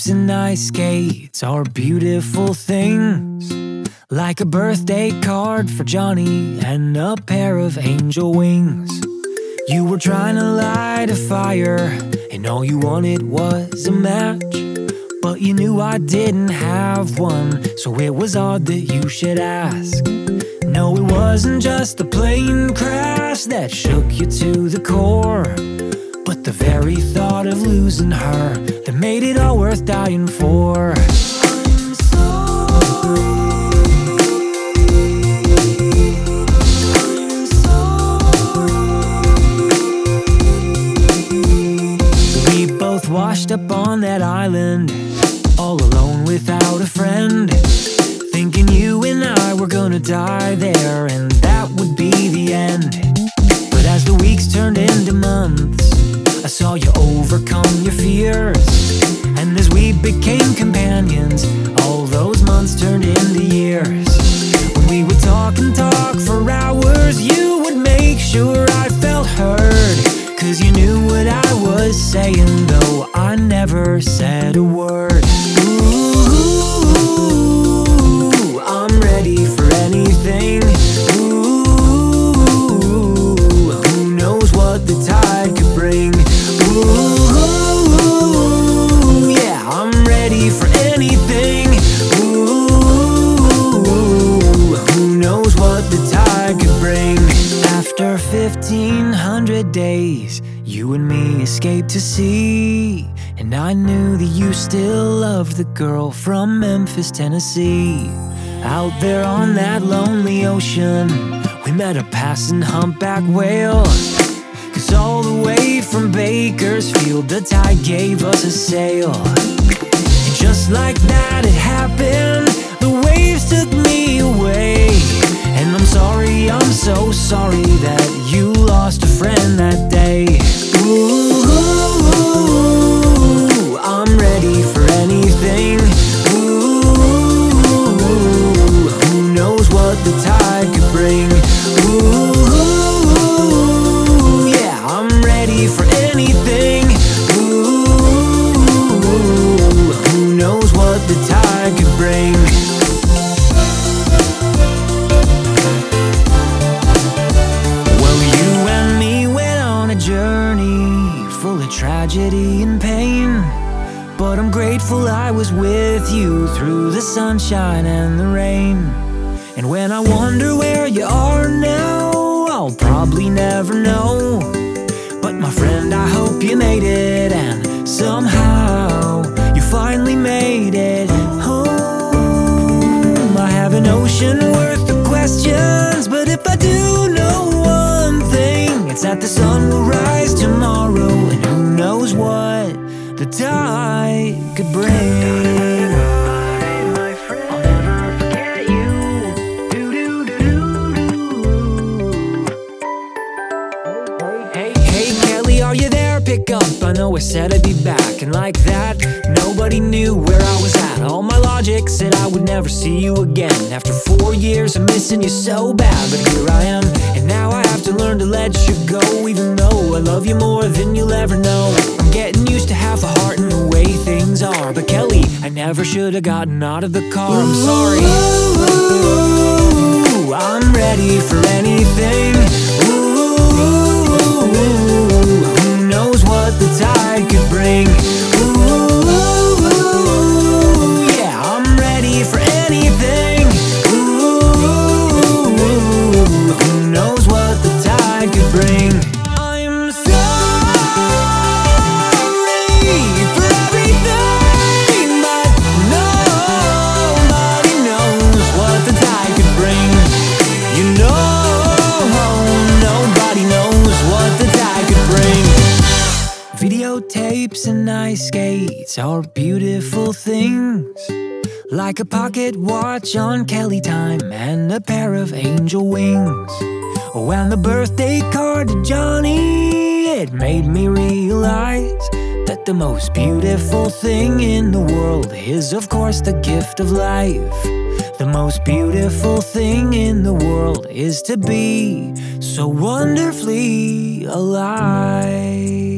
Videotapes and ice skates are beautiful things, like a birthday card for Johnny and a pair of angel wings. You were trying to light a fire, and all you wanted was a match, but you knew I didn't have one, so it was odd that you should ask. No, it wasn't just the plane crash that shook you to the core, but the very thought of losing her that made it all worth dying for. I'm sorry. Washed up on that island, all alone without a friend, thinking you and I were gonna die there, and that would be the end. But as the weeks turned into months, I saw you overcome your fears, and as we became companions, all those months turned into years. When we would talk and talk for hours, you would make sure I felt heard, 'cause you knew what I was saying, though I never said a word. Ooh, I'm ready for anything. Ooh, who knows what the tide could bring. Ooh, yeah, I'm ready for anything. Ooh, who knows what the tide could bring. After 1,500 days, you and me escaped to sea, and I knew that you still loved the girl from Memphis, Tennessee. Out there on that lonely ocean, we met a passing humpback whale, 'cause all the way from Bakersfield, the tide gave us a sail. And just like that it happened, the waves took me away. And I'm sorry, I'm so sorry that you lost a friend that day. Ooh, I'm ready for anything. Ooh, who knows what the tide could bring. Ooh, yeah, I'm ready for anything. Ooh, who knows what the tide could bring. Tragedy and pain, but I'm grateful I was with you through the sunshine and the rain. And when I wonder where you are now, I'll probably never know. But my friend, I hope you made it, and somehow you finally made it home. I have an ocean worth of questions, but if I do know one thing, it's that the sun will rise tomorrow, and who knows what the tide could bring. My friend, I'll never forget you. Hey Kelly, are you there? Pick up, I know I said I'd be back, and like that, nobody knew where I was at. All my logic said I would never see you again. After 4 years of missing you so bad, but here I am, and now I have to learn to let you go, even though I love you more than you'll ever know. I'm getting used to half a heart and the way things are, but Kelly, I never should have gotten out of the car. I'm sorry. Ooh, I'm ready for anything. Ooh, who knows what the tide could bring. Ooh, yeah, I'm ready for anything. Ooh, who knows what the tide could bring. I'm sorry for everything, but nobody knows what the tide could bring. You know, nobody knows what the tide could bring. Videotapes and ice skates are beautiful things, like a pocket watch on Kelly time and a pair of angel wings. Oh, and the birthday card to Johnny, it made me realize that the most beautiful thing in the world is, of course, the gift of life. The most beautiful thing in the world is to be so wonderfully alive.